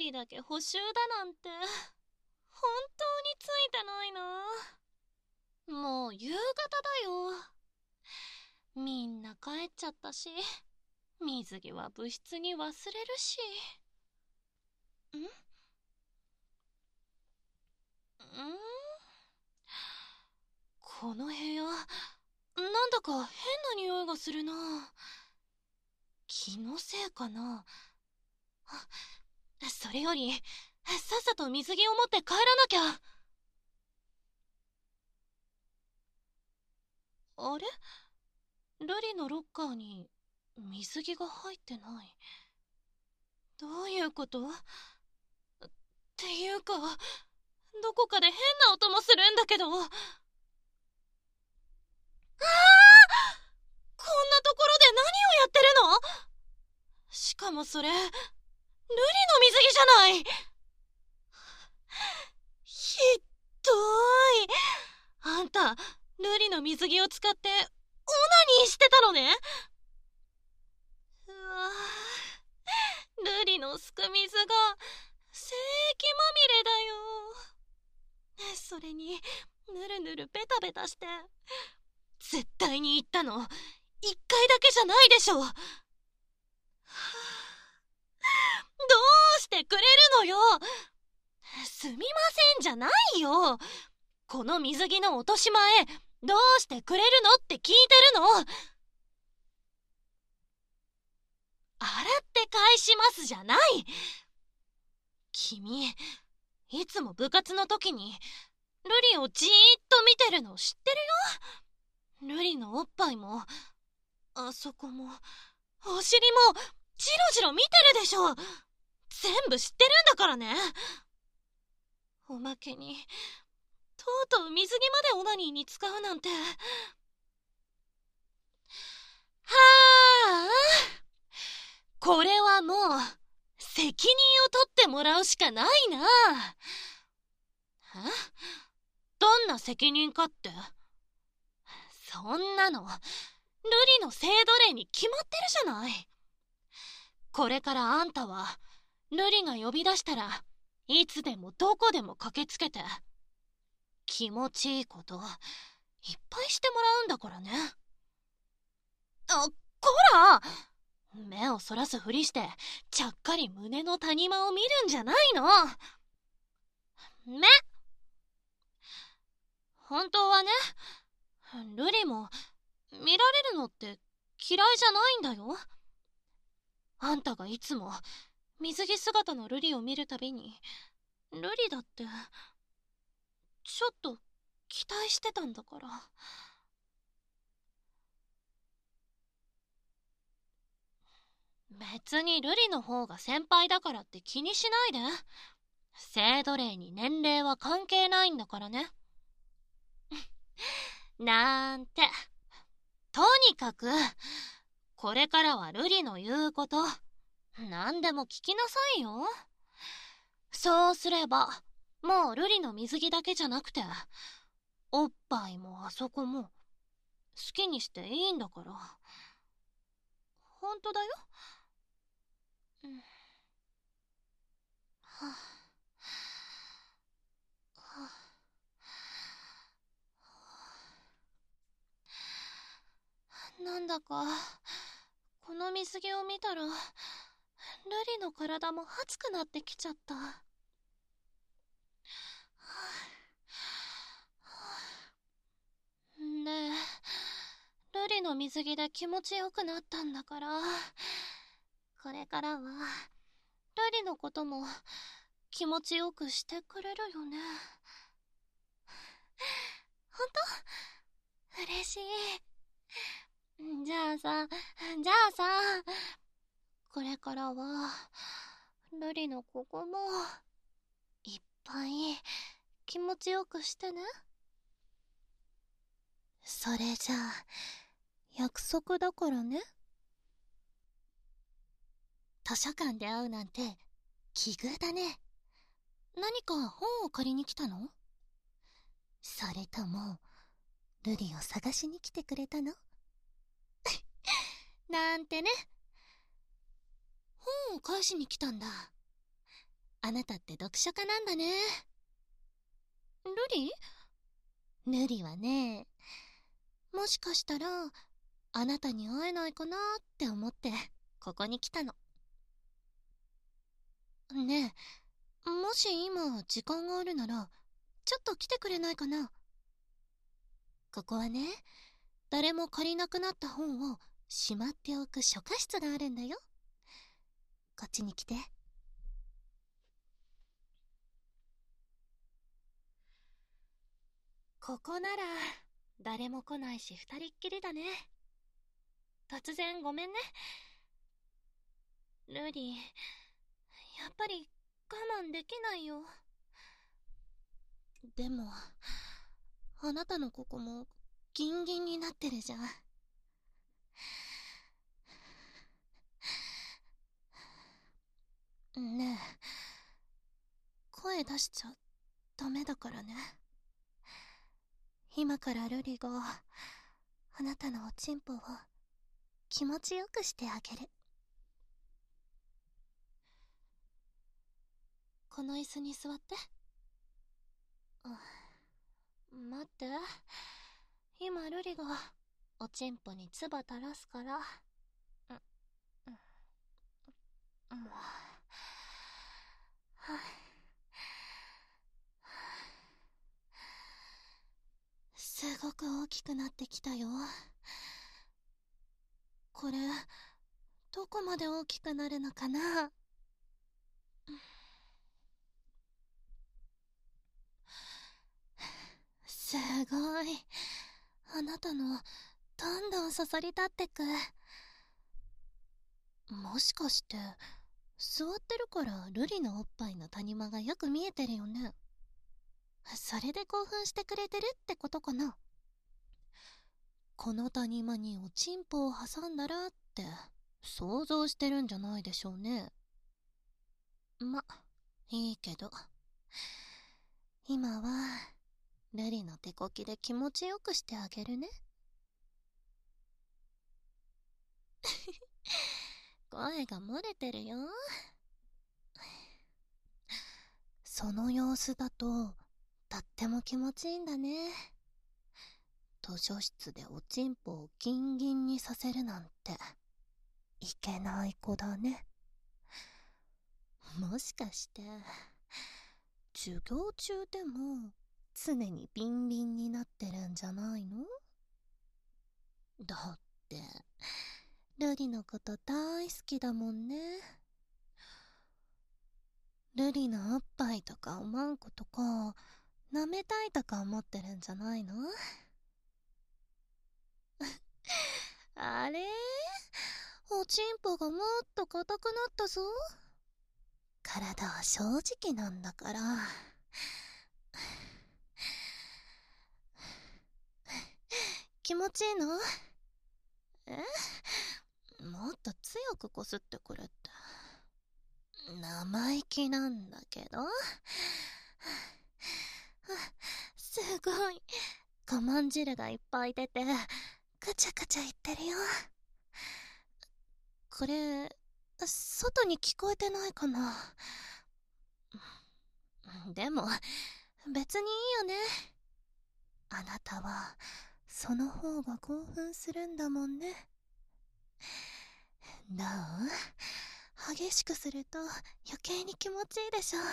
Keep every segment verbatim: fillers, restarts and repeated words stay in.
リだけ補習だなんて本当についてないな。もう夕方だよ。みんな帰っちゃったし、水着は部室に忘れるし。んんこの部屋、なんだか変な匂いがするな。気のせいかな。それよりさっさと水着を持って帰らなきゃ。あれ、ルリのロッカーに水着が入ってない。どういうこと？っていうか、どこかで変な音もするんだけど。ああ、こんなところで何をやってるの？しかもそれ、ルリの水着じゃない。ひっどい。あんた、ルリの水着を使ってオナニーしてたのね。うわぁ、ルリのすく水が精液まみれだよ。それにぬるぬるベタベタして。絶対に言ったの一回だけじゃないでしょ。どうしてくれるのよ。すみませんじゃないよ。この水着の落とし前どうしてくれるのって聞いてるの。洗って返しますじゃない。君、いつも部活の時にルリをじーっと見てるの知ってるよ。ルリのおっぱいもあそこもお尻もジロジロ見てるでしょ。全部知ってるんだからね。おまけにとうとう水着までオナニーに使うなんて。はあ、これはもう責任を取ってもらうしかないな。え？どんな責任かって？そんなのルリの性奴隷に決まってるじゃない。これからあんたはルリが呼び出したらいつでもどこでも駆けつけて気持ちいいこといっぱいしてもらうんだからね。あ、こら！目をそらすふりしてちゃっかり胸の谷間を見るんじゃないの。目！本当はね、ルリも見られるのって嫌いじゃないんだよ。あんたがいつも水着姿のルリを見るたびにルリだってちょっと期待してたんだから。別にルリの方が先輩だからって気にしないで。性奴隷に年齢は関係ないんだからね。なんて。とにかくこれからはルリの言うこと何でも聞きなさいよ。そうすればもうルリの水着だけじゃなくておっぱいもあそこも好きにしていいんだから。ほんとだよ。うん。はあ、はあ、なんだかこの水着を見たらルリの体も熱くなってきちゃった。はあ、ねえ、ルリの水着で気持ちよくなったんだからこれからはルリのことも気持ちよくしてくれるよね。ほんと？嬉しい。じゃあさ、じゃあさ、これからはルリのここもいっぱい気持ちよくしてね。それじゃあ約束だからね。図書館で会うなんて奇遇だね。何か本を借りに来たの？それともルリを探しに来てくれたの？なんてね。本を返しに来たんだ。 あなたって読書家なんだね。ルリ？ルリはね、もしかしたらあなたに会えないかなって思ってここに来たの。ねえ、もし今時間があるならちょっと来てくれないかな。ここはね、誰も借りなくなった本をしまっておく書家室があるんだよ。こっちに来て。ここなら誰も来ないし二人っきりだね。突然ごめんね。ルリ、やっぱり我慢できないよ。でもあなたのここもギンギンになってるじゃん。ねえ、声出しちゃダメだからね。今からルリがあなたのおちんぽを気持ちよくしてあげる。この椅子に座って。待って、今ルリがおちんぽに唾垂らすから。うんうん、もう、はすごく大きくなってきたよ。これどこまで大きくなるのかな。すごい、あなたのどんどんそそり立ってく。もしかして座ってるからルリのおっぱいの谷間がよく見えてるよね。それで興奮してくれてるってことかな。この谷間におちんぽを挟んだらって想像してるんじゃないでしょうね。ま、いいけど、今はルリの手こきで気持ちよくしてあげるね。声が漏れてるよ。その様子だととっても気持ちいいんだね。図書室でおちんぽをギンギンにさせるなんていけない子だね。もしかして授業中でも常にビンビンになってるんじゃないの？だってルリのこと大好きだもんね。ルリのおっぱいとかおまんことか舐めたいとか思ってるんじゃないの？あれ、おちんぽがもっと硬くなったぞ。体は正直なんだから。気持ちいいの？え？もっと強くこすってくれって。生意気なんだけど。すごい、我慢汁がいっぱい出てカチャカチャ言ってるよ。これ外に聞こえてないかな。でも別にいいよね。あなたはその方が興奮するんだもんね。どう？激しくすると余計に気持ちいいでしょ。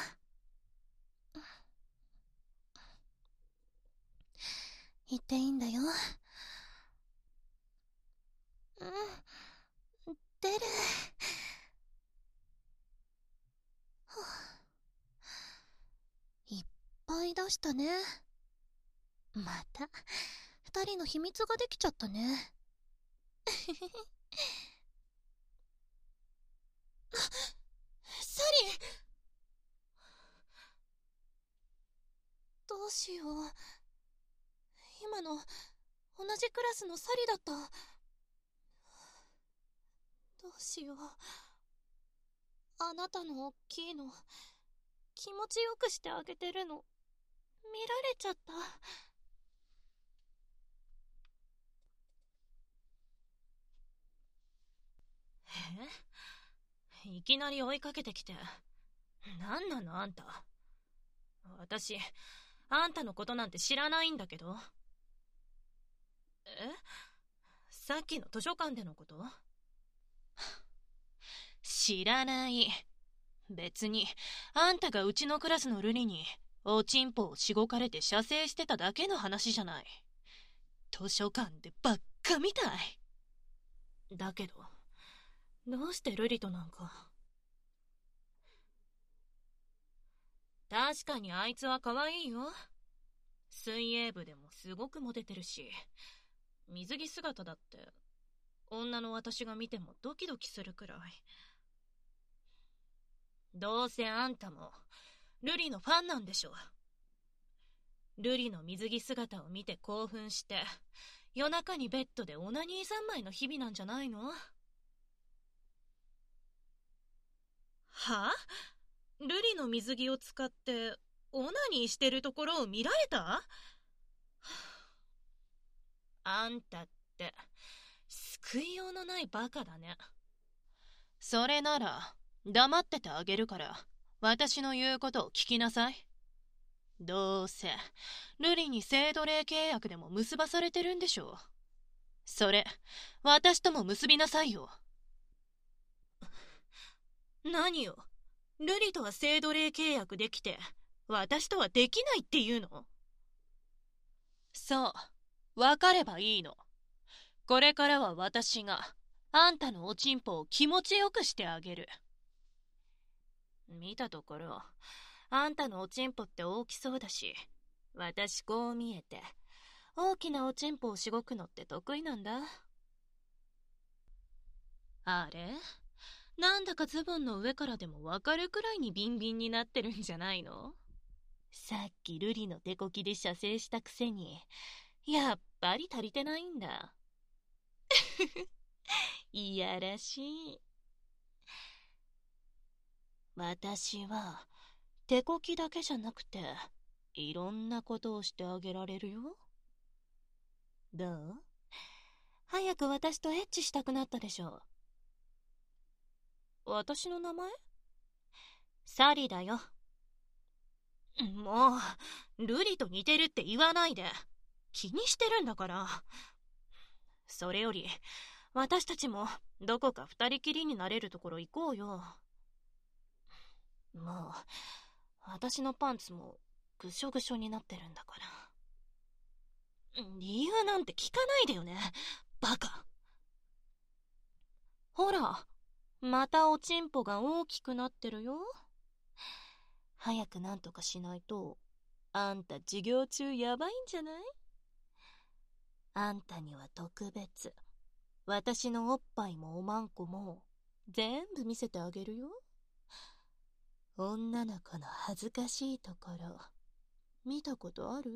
言っていいんだよ。うん、出る。いっぱい出したね。また二人の秘密ができちゃったね。サリー、どうしよう。今の同じクラスのサリだった。どうしよう。あなたの大きいの気持ちよくしてあげてるの見られちゃった。え？いきなり追いかけてきてなんなのあんた。私、あんたのことなんて知らないんだけど。え？さっきの図書館でのこと？知らない。別に、あんたがうちのクラスのルリに、おちんぽをしごかれて射精してただけの話じゃない。図書館でばっかみたい。だけど、どうしてルリとなんか。確かにあいつは可愛いよ。水泳部でもすごくモテてるし、水着姿だって、女の私が見てもドキドキするくらい。どうせあんたも、ルリのファンなんでしょ。ルリの水着姿を見て興奮して、夜中にベッドでオナニー三昧の日々なんじゃないの？は？ルリの水着を使って、オナニーしてるところを見られた？あんたって、救いようのないバカだね。それなら、黙っててあげるから、私の言うことを聞きなさい。どうせ、ルリに性奴隷契約でも結ばされてるんでしょう。それ、私とも結びなさいよ。何よ。ルリとは性奴隷契約できて、私とはできないっていうの？そう、わかればいいの。これからは私が、あんたのおちんぽを気持ちよくしてあげる。見たところ、あんたのおちんぽって大きそうだし、私こう見えて、大きなおちんぽをしごくのって得意なんだ。あれ？なんだかズボンの上からでもわかるくらいにビンビンになってるんじゃないの？さっきルリの手こきで射精したくせに、やっぱり足りてないんだ。いやらしい。私は、手こきだけじゃなくて、いろんなことをしてあげられるよ。どう？早く私とエッチしたくなったでしょ。私の名前？サリだよ。もう、ルリと似てるって言わないで。気にしてるんだから。それより、私たちもどこか二人きりになれるところ行こうよ。もう、私のパンツもぐしょぐしょになってるんだから。理由なんて聞かないでよね、バカ。ほら、またおちんぽが大きくなってるよ。早くなんとかしないと、あんた授業中やばいんじゃない？あんたには特別、私のおっぱいもおまんこも全部見せてあげるよ。女の子の恥ずかしいところ、見たことある？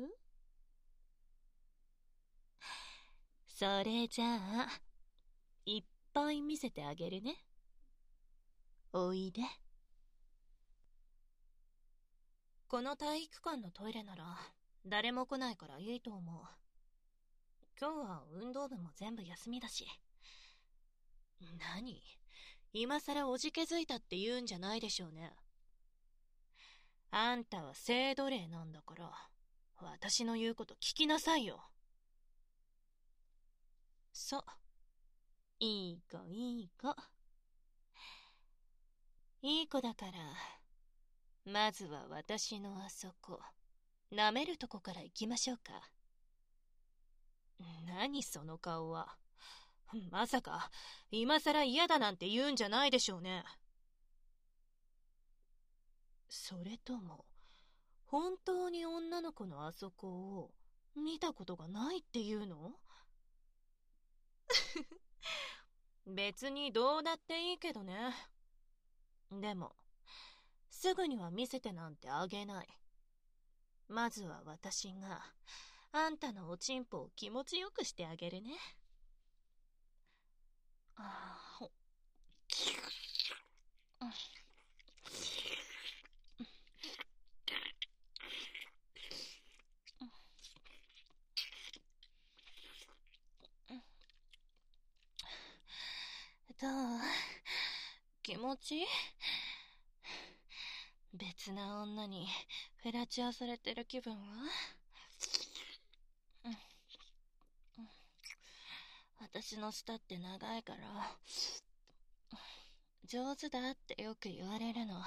それじゃあ、いっぱい見せてあげるね。おいで。この体育館のトイレなら誰も来ないからいいと思う。今日は運動部も全部休みだし。何？今さらおじけづいたって言うんじゃないでしょうね。あんたは性奴隷なんだから、私の言うこと聞きなさいよ。そう。いい子いい子。いい子だから、まずは私のあそこ、舐めるとこから行きましょうか。何その顔は。まさか、今さら嫌だなんて言うんじゃないでしょうね。それとも、本当に女の子のあそこを見たことがないっていうの？別にどうだっていいけどね。でも、すぐには見せてなんてあげない。まずは私が、あんたのおちんぽを気持ちよくしてあげるね。あほどう？気持ちいい？ 別な女にフェラチオされてる気分は？うん、私の舌って長いから上手だってよく言われるの。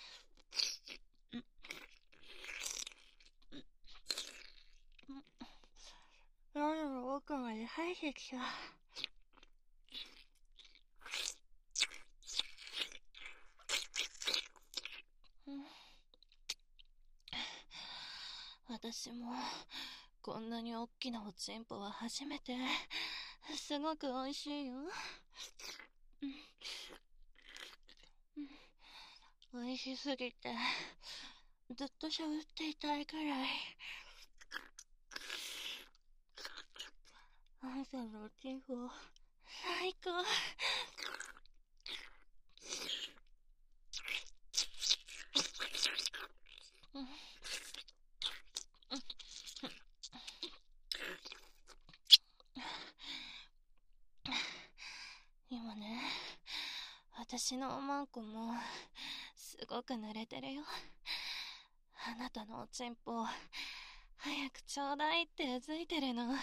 夜の奥まで入ってきた。私もこんなに大きなおちんぽは初めて。すごく美味しいよ。美味しすぎてずっとしゃぶっていたいくらい。あんたのおちんぽ最高。今ね、私のおまんこもすごく濡れてるよ。あなたのおちんぽ早くちょうだいってうずいてるの。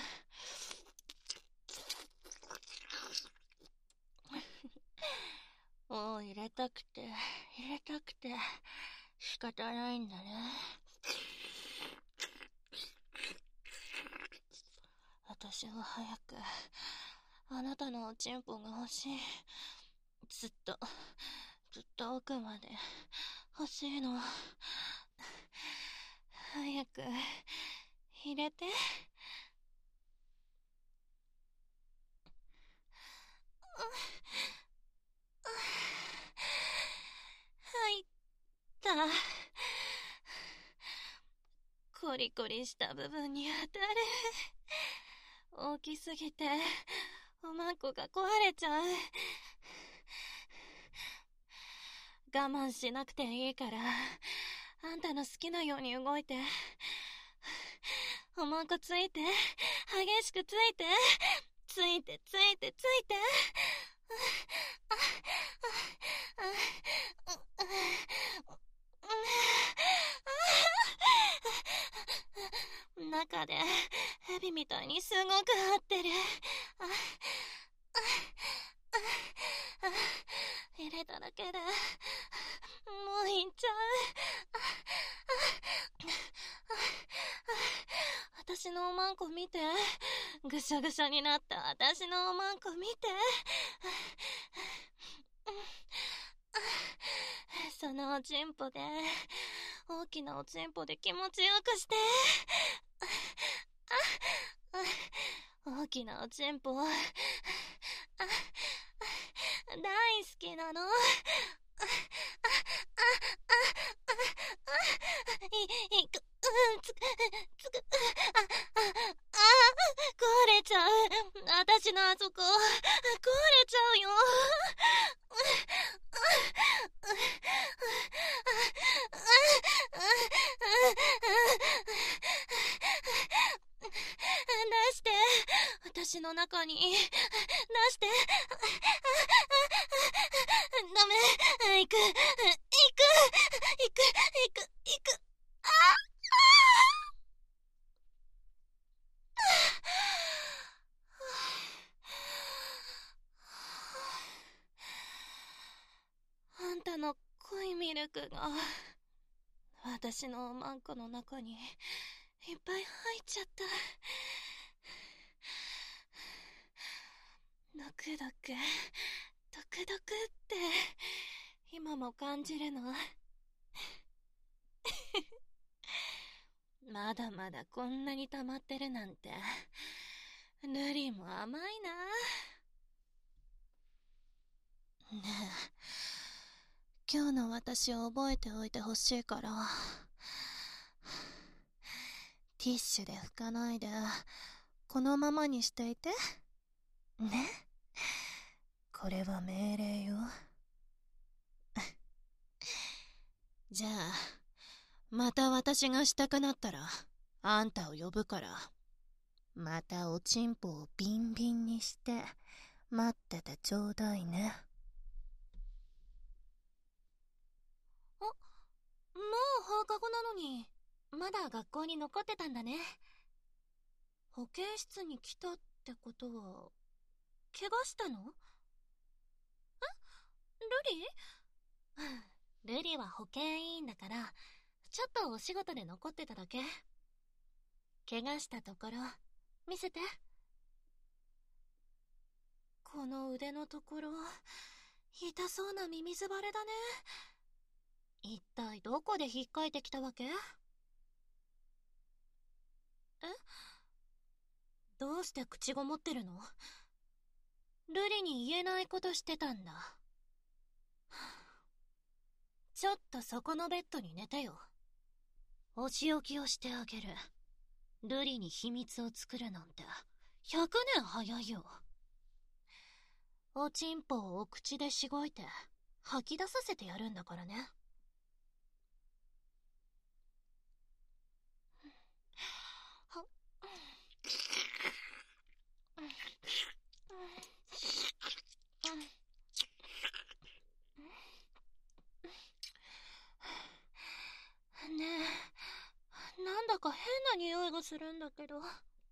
もう入れたくて入れたくて仕方ないんだね。私は早くあなたのおちんぽが欲しい。ずっとずっと奥まで欲しいの。早く入れて。入った。コリコリした部分に当たる。大きすぎておまんこが壊れちゃう。我慢しなくていいからあんたの好きなように動いて。おまんこついて、激しくついて、ついてついてついて。中で蛇みたいにすごく張ってる。入れただけでもういっちゃう。私のおまんこ見て。ぐしゃぐしゃになった私のおまんこ見て。そのおちんぽで、大きなおちんぽで気持ちよくして。大きなおちんぽ大好きなの。い、いく、つく、つく、あ、あ、あ、壊れちゃう。私のあそこ、壊れちゃうよ。出して。私の中に。出して。ダメ。行く。行く。行く。行く。行く。ああんたの濃いミルクが私のおまんこの中にいっぱい入っちゃった。ドクドクドクドクって今も感じるの。まだまだこんなに溜まってるなんて。ルリも甘いな。ねえ、今日の私を覚えておいてほしいから、ティッシュで拭かないでこのままにしていてね。これは命令よ。じゃあまた私がしたくなったらあんたを呼ぶから、またおちんぽをビンビンにして待っててちょうだいね。あ、待なかごなのに、まだ学校に残ってたんだね。保健室に来たってことは、怪我したの？え？ルリ？ルリは保健委員だから、ちょっとお仕事で残ってただけ。怪我したところ、見せて。この腕のところ、痛そうなミミズバレだね。一体どこで引っかいてきたわけ？え？どうして口ごもってるの？ルリに言えないことしてたんだ。ちょっとそこのベッドに寝てよ。お仕置きをしてあげる。ルリに秘密を作るなんてひゃくねん早いよ。おちんぽをお口でしごいて吐き出させてやるんだからね。はねえ、なんだか変な匂いがするんだけど。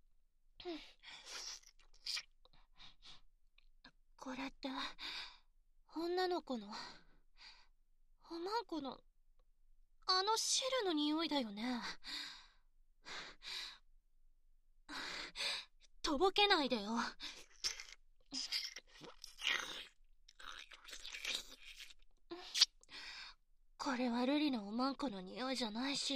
これって女の子のおまんこのあの汁の匂いだよね。とぼけないでよ。これはルリのおまんこの匂いじゃないし。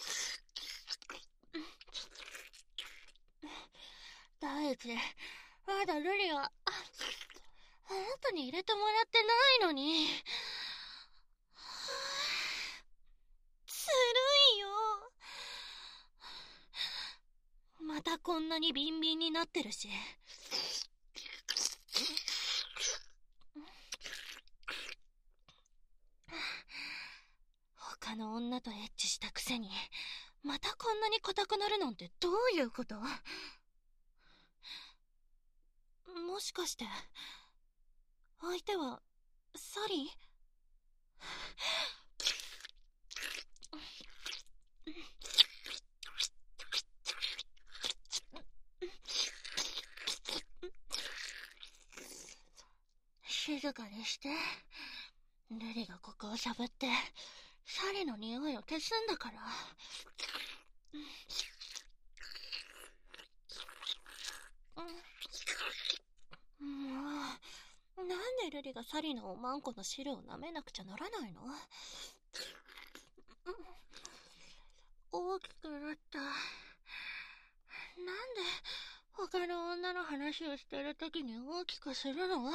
第一、まだルリは、あ、あなたに入れてもらってないのに。ずるいよ。またこんなにビンビンになってるし。他の女とエッチしたくせに、またこんなに硬くなるなんてどういうこと？もしかして、相手は、サリー？静かにして。ルリがここをしゃぶって、サリの匂いを消すんだから。もう、なんでルリがサリのおまんこの汁を舐めなくちゃならないの？大きくなった。なんで他の女の話をしてるときに大きくするの？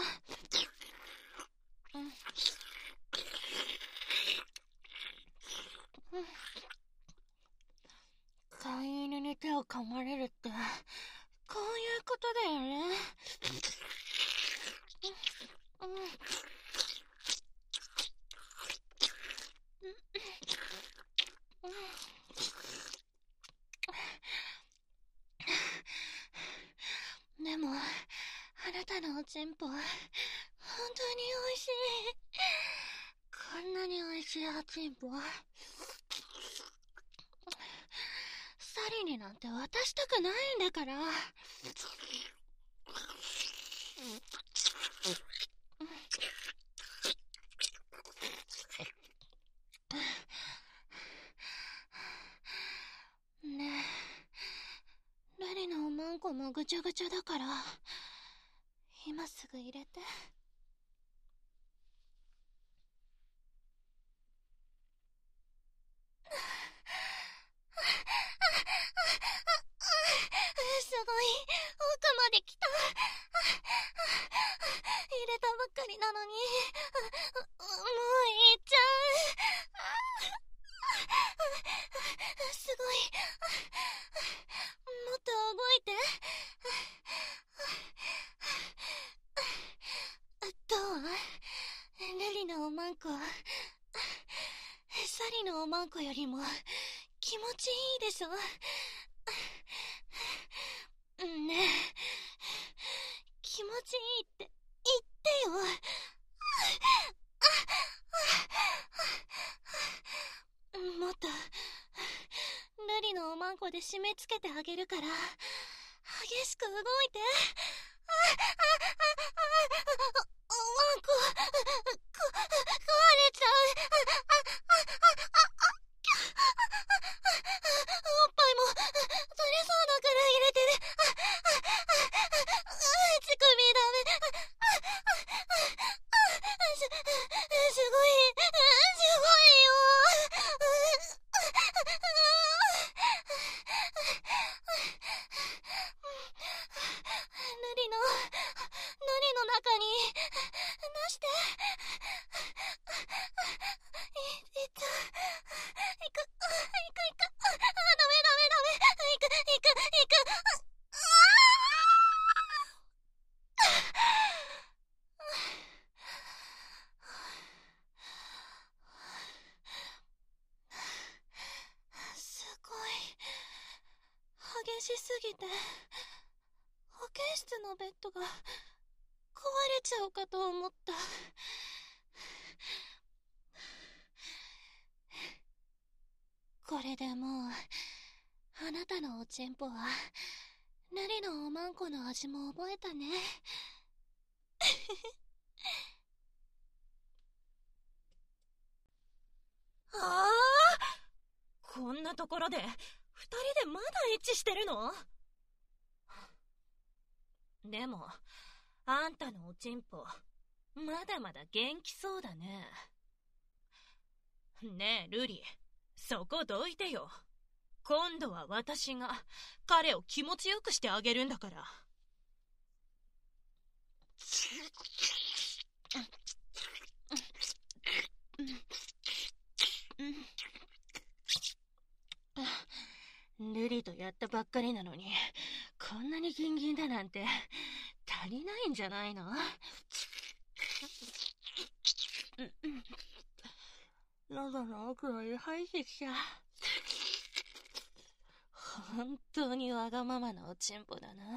飼い犬に手を噛まれるって、こういうことだよね。でも、あなたのおちんぽ、本当に美味しい。こんなに美味しいおちんぽ、サリになんて渡したくないんだから。ねえ、ルリのおまんこもぐちゃぐちゃだから、今すぐ入れて。すごい、奥まで来た。入れたばっかりなのに、もういっちゃう。すごい。もっと動いて。どう？ルリのおまんこ、サリのおまんこよりも気持ちいいでしょ？ねえ、気持ちいいって言ってよ。もっとリのおまんこで締め付けてあげるから、激しく動いて。あ、あ、あ、あ、おまんこ、こ、壊れちゃう。あ、あ、あ、あ、あ、おっぱいも取れそうだから入れてね。あ、あ、あ、乳首ダメ。す、すごい、すごいよ。ルリの、ルリの中に出して。い、いった。いく、いく、いく。あ、ダメダメダメ。いく、いく、いく。ああ、すごい。激しすぎて、保健室のベッドが壊れちゃうかと思った。これでもう、あなたのおちんぽは、ルリのおまんこの味も覚えたね。ああ、こんなところで、二人でまだエッチしてるの？でも、あんたのおちんぽ、まだまだ元気そうだね。ねえ、ルリ、そこどいてよ。今度は私が彼を気持ちよくしてあげるんだから。ルリとやったばっかりなのに、こんなにギンギンだなんて足りないんじゃないの？喉の奥まで入ってきた。本当にわがままなおちんぽだな。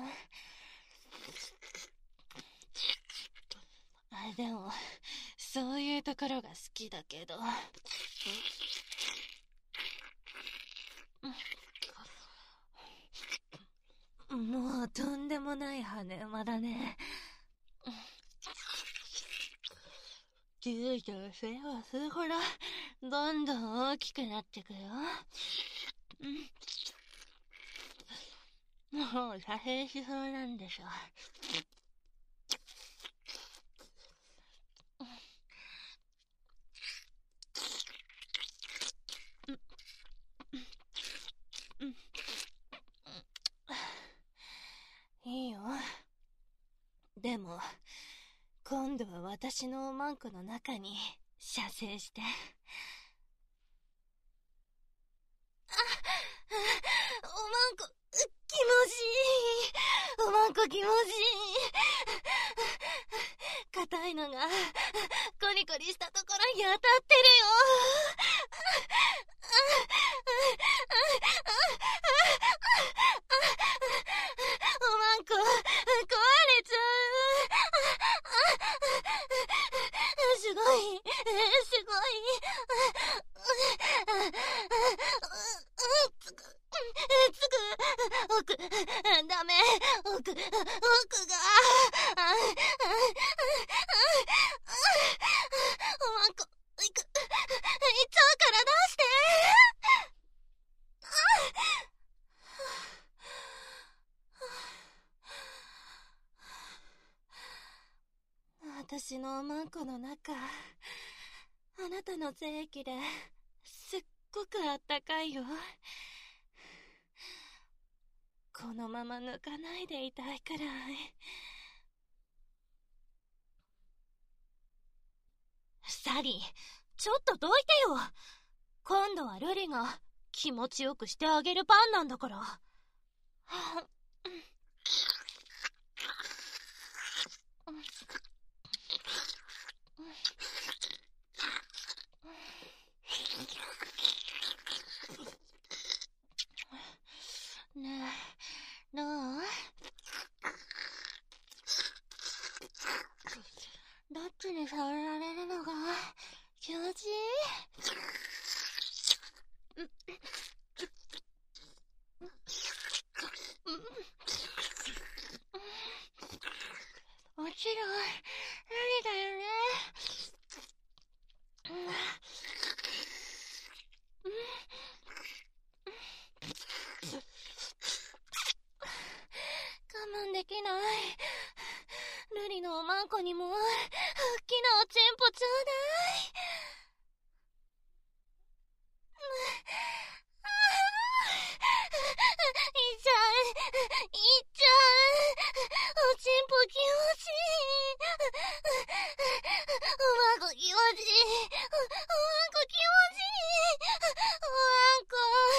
あ、でも、そういうところが好きだけど。もうとんでもない羽馬だね。気づいたらそれはそれほどどんどん大きくなってくよ。もう射精しそうなんでしょ。いいよ。でも、今度は私のおまんこの中に射精して。あ、おまんこ、気持ちいい。おまんこ気持ちいい。硬いのが、コリコリしたところに当たってるよ。おまんこ、壊れちゃう。すごい、すごい。つく、つく、奥、ダメ、奥、奥が、おまんこ、いく、いっちゃうから出して。私のおまんこの中、あなたの精液ですっごくあったかいよ。このまま抜かないでいたいくらい。サリー、ちょっとどいてよ。今度はルリが気持ちよくしてあげる番なんだから。ねえ、どう？どっちに触られるのが気持ちいい？ こにも大きなおちんぽちょうだい。いっちゃう、いっちゃう。おちんぽ気持ちいい。おまんこ気持ちいい。おまんこ気持ちいい。おまんこ。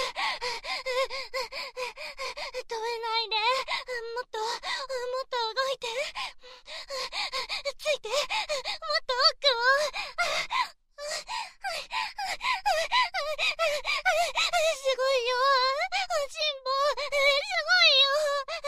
止めないで。もっと、もっと動いて。ついて。もっと奥を。すごいよ。おちんぽ、すごいよ。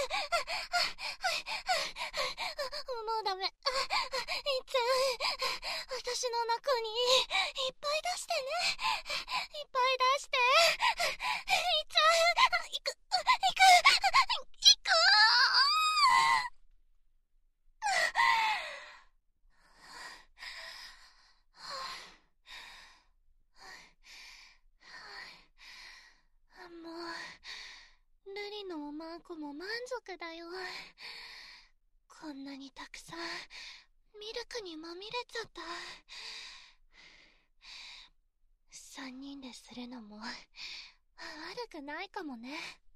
もうダメ。いっちゃん、私の中にいっぱい出してね。いっぱい出して。いっちゃん、行く、行く、行く。もう、ルリのおまんこも満足だよ。こんなにたくさんミルクにまみれちゃった。三人でするのも悪くないかもね。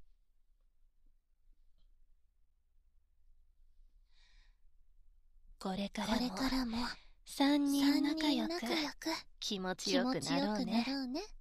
これからも三人仲良く気持ちよくなろうね。